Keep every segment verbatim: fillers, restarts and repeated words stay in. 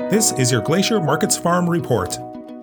This is your Glacier Markets Farm Report.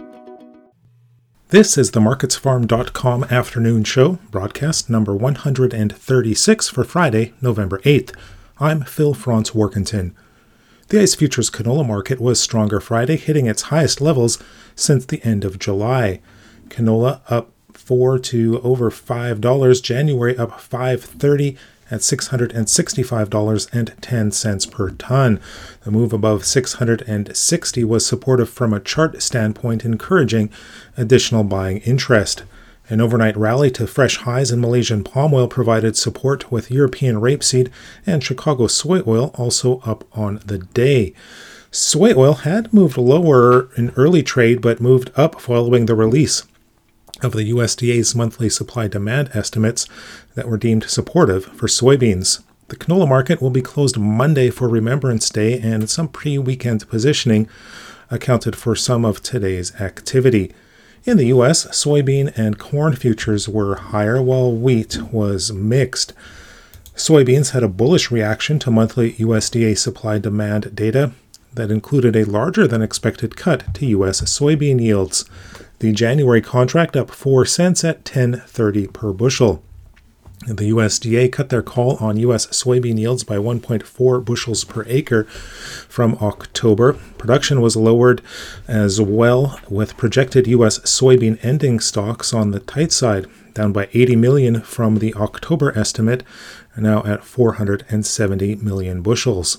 This is the markets farm dot com afternoon show, broadcast number one hundred thirty-six for Friday, November eighth. I'm Phil Franz Workington. The ICE Futures canola market was stronger Friday, hitting its highest levels since the end of July. Canola up four to over five dollars, January up five thirty at six hundred sixty-five dollars and ten cents per ton. The move above six hundred sixty was supportive from a chart standpoint, encouraging additional buying interest. An overnight rally to fresh highs in Malaysian palm oil provided support, with European rapeseed and Chicago soy oil also up on the day. Soy oil had moved lower in early trade but moved up following the release of the U S D A's monthly supply-demand estimates that were deemed supportive for soybeans. The canola market will be closed Monday for Remembrance Day, and some pre-weekend positioning accounted for some of today's activity. In the U S, soybean and corn futures were higher, while wheat was mixed. Soybeans had a bullish reaction to monthly U S D A supply-demand data that included a larger-than-expected cut to U S soybean yields. The January contract up four cents at ten thirty per bushel. The U S D A cut their call on U S soybean yields by one point four bushels per acre from October. Production was lowered as well, with projected U S soybean ending stocks on the tight side, down by eighty million from the October estimate, now at four hundred seventy million bushels.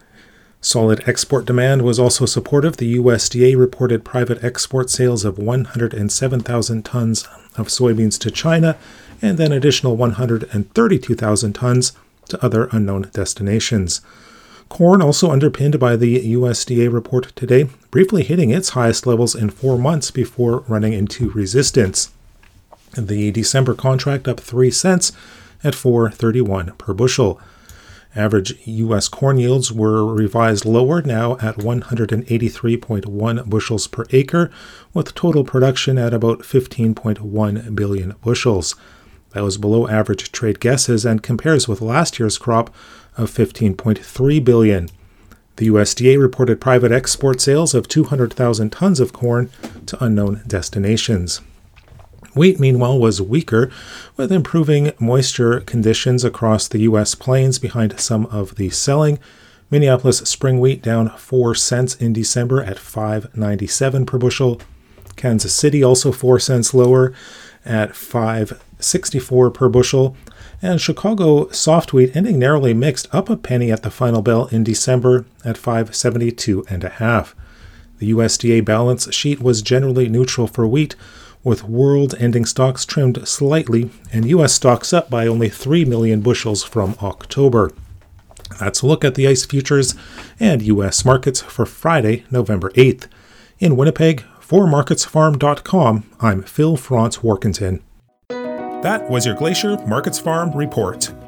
Solid export demand was also supportive. The U S D A reported private export sales of one hundred seven thousand tons of soybeans to China and an additional one hundred thirty-two thousand tons to other unknown destinations. Corn, also underpinned by the U S D A report today, briefly hitting its highest levels in four months before running into resistance. The December contract up three cents at four thirty-one per bushel. Average U S corn yields were revised lower, now at one hundred eighty-three point one bushels per acre, with total production at about fifteen point one billion bushels. That was below average trade guesses and compares with last year's crop of fifteen point three billion. The U S D A reported private export sales of two hundred thousand tons of corn to unknown destinations. Wheat, meanwhile, was weaker, with improving moisture conditions across the U S plains behind some of the selling. Minneapolis spring wheat down four cents in December at five ninety-seven per bushel. Kansas City also four cents lower at five sixty-four per bushel. And Chicago soft wheat ending narrowly mixed, up a penny at the final bell in December at five seventy-two and a half. The U S D A balance sheet was generally neutral for wheat, with world ending stocks trimmed slightly and U S stocks up by only three million bushels from October. That's a look at the ICE Futures and U S markets for Friday, November eighth. In Winnipeg, for markets farm dot com, I'm Phil Franz Workington. That was your Glacier Markets Farm Report.